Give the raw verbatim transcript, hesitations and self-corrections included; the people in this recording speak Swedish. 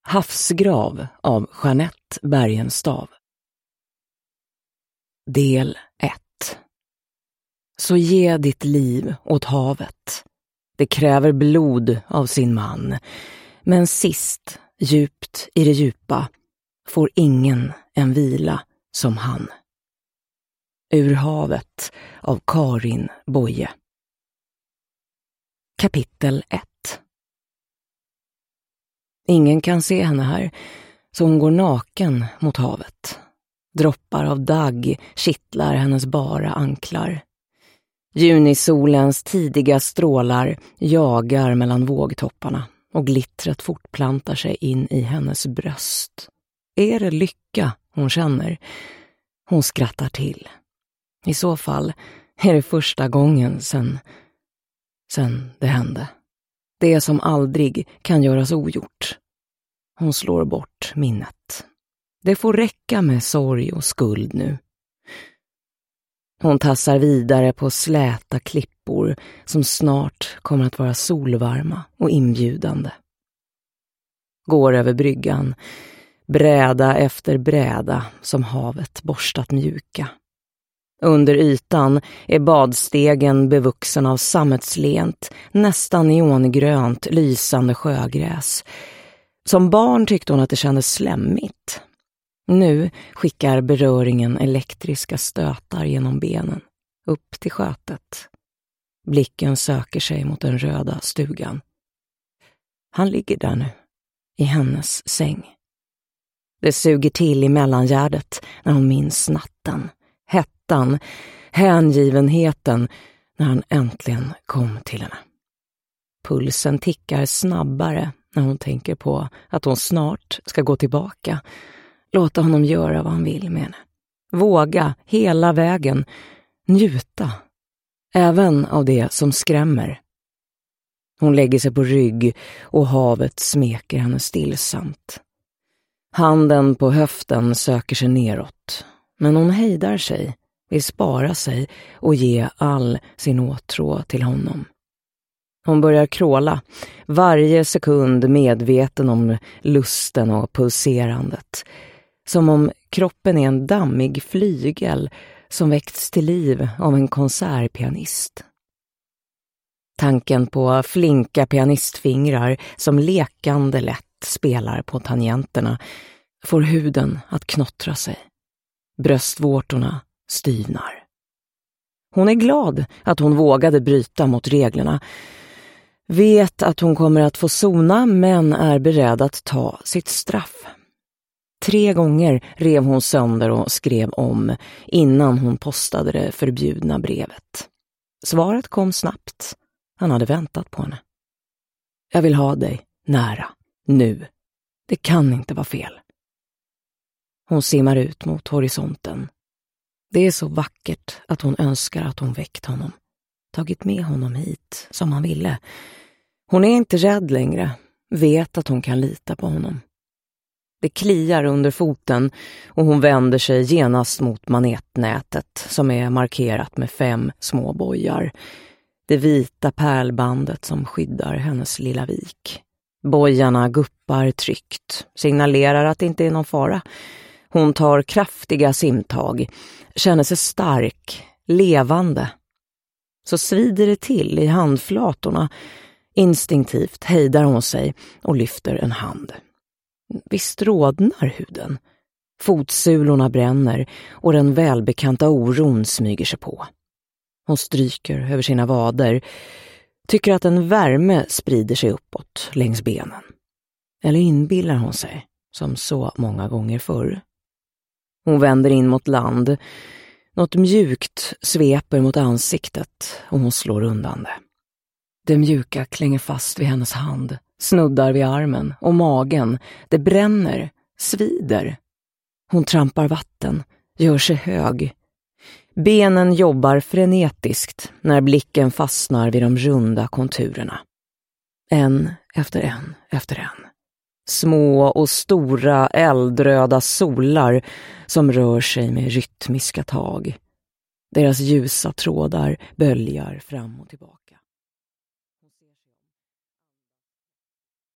Havsgrav av Jeanette Bergenstav. Del ett. Så ge ditt liv åt havet. Det kräver blod av sin man, men sist, djupt i det djupa, får ingen en vila som han. Ur havet av Karin Boye. Kapitel ett. Ingen kan se henne här, så hon går naken mot havet. Droppar av dagg kittlar hennes bara anklar. Junisolens tidiga strålar jagar mellan vågtopparna och glittret fortplantar sig in i hennes bröst. Är det lycka hon känner? Hon skrattar till. I så fall är det första gången sen, sen det hände. Det som aldrig kan göras ogjort. Hon slår bort minnet. Det får räcka med sorg och skuld nu. Hon tassar vidare på släta klippor som snart kommer att vara solvarma och inbjudande. Går över bryggan, bräda efter bräda som havet borstat mjuka. Under ytan är badstegen bevuxen av sammetslent, nästan neongrönt lysande sjögräs. Som barn tyckte hon att det kändes slemmigt. Nu skickar beröringen elektriska stötar genom benen, upp till skötet. Blicken söker sig mot den röda stugan. Han ligger där nu, i hennes säng. Det suger till i mellangärdet när hon minns natten, hettan, hängivenheten när han äntligen kom till henne. Pulsen tickar snabbare när hon tänker på att hon snart ska gå tillbaka. Låta honom göra vad han vill med henne. Våga hela vägen. Njuta. Även av det som skrämmer. Hon lägger sig på rygg och havet smeker henne stillsamt. Handen på höften söker sig neråt. Men hon hejdar sig, vill spara sig och ge all sin åtrå till honom. Hon börjar kråla, varje sekund medveten om lusten och pulserandet. Som om kroppen är en dammig flygel som väckts till liv av en konsertpianist. Tanken på flinka pianistfingrar som lekande lätt spelar på tangenterna får huden att knottra sig. Bröstvårtorna styvnar. Hon är glad att hon vågade bryta mot reglerna. Vet att hon kommer att få sona, men är beredd att ta sitt straff. Tre gånger rev hon sönder och skrev om innan hon postade det förbjudna brevet. Svaret kom snabbt. Han hade väntat på henne. Jag vill ha dig nära, nu. Det kan inte vara fel. Hon simmar ut mot horisonten. Det är så vackert att hon önskar att hon väckt honom. Tagit med honom hit som han ville. Hon är inte rädd längre. Vet att hon kan lita på honom. Det kliar under foten och hon vänder sig genast mot manetnätet som är markerat med fem små bojar. Det vita pärlbandet som skyddar hennes lilla vik. Bojarna guppar tryggt, signalerar att det inte är någon fara. Hon tar kraftiga simtag, känner sig stark, levande. Så svider det till i handflatorna. Instinktivt hejdar hon sig och lyfter en hand. Visst rådnar huden. Fotsulorna bränner och den välbekanta oron smyger sig på. Hon stryker över sina vader, tycker att en värme sprider sig uppåt längs benen. Eller inbillar hon sig, som så många gånger förr. Hon vänder in mot land. Något mjukt sveper mot ansiktet och hon slår undan det. Det mjuka klänger fast vid hennes hand, snuddar vid armen och magen. Det bränner, svider. Hon trampar vatten, gör sig hög. Benen jobbar frenetiskt när blicken fastnar vid de runda konturerna. En efter en efter en. Små och stora eldröda solar som rör sig med rytmiska tag. Deras ljusa trådar böljar fram och tillbaka.